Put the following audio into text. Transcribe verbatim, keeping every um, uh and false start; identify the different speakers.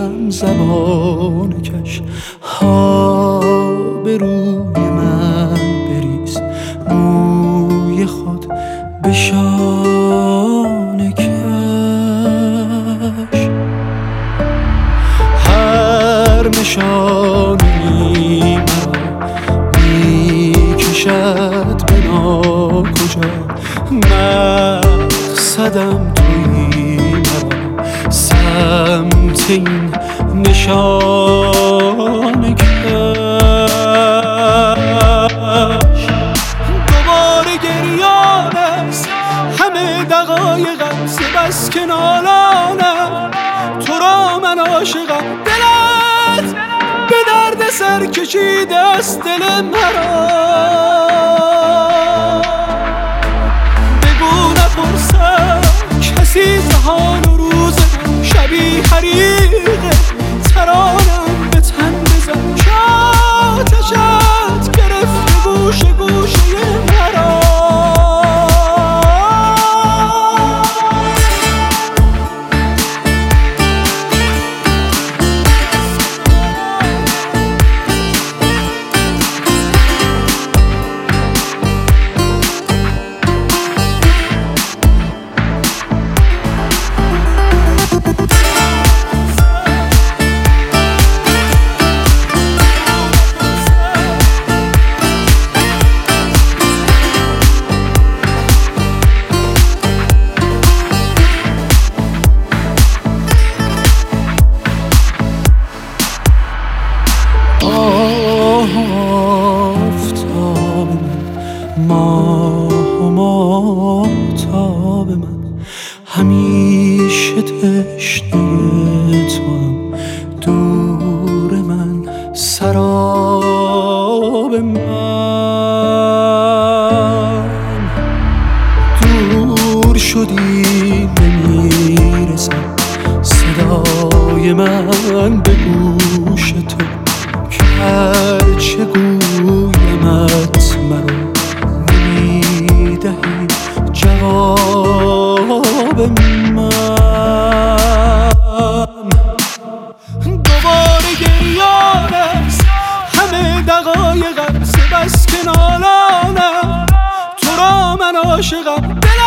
Speaker 1: باشم زبان کش ها به روی من بریز موی خود به شانه کش هر نشانی مرا میکشد به ناکجا مقصدم تویی مرا سمت این نشانه کش دوباره گریان است همه دقایقم سپس که نالانم تو را من عاشقم دلت به درد سر کشیده است دل مرا بگو نپرسم کسی زهان و روز شبیه حریق ترانم به تن بزن که آتشت گرفته گوشه گوشه مرا آفتاب من ماه و ماهتاب من همیشه تشنه توام دور من سراب من دور شدی نمیرسم صدای من به گوش تو هرچه گویمت مرا نمیدهی جواب من دوباره گریان است همه دقایقم سپس که نالانم تو را من عاشقم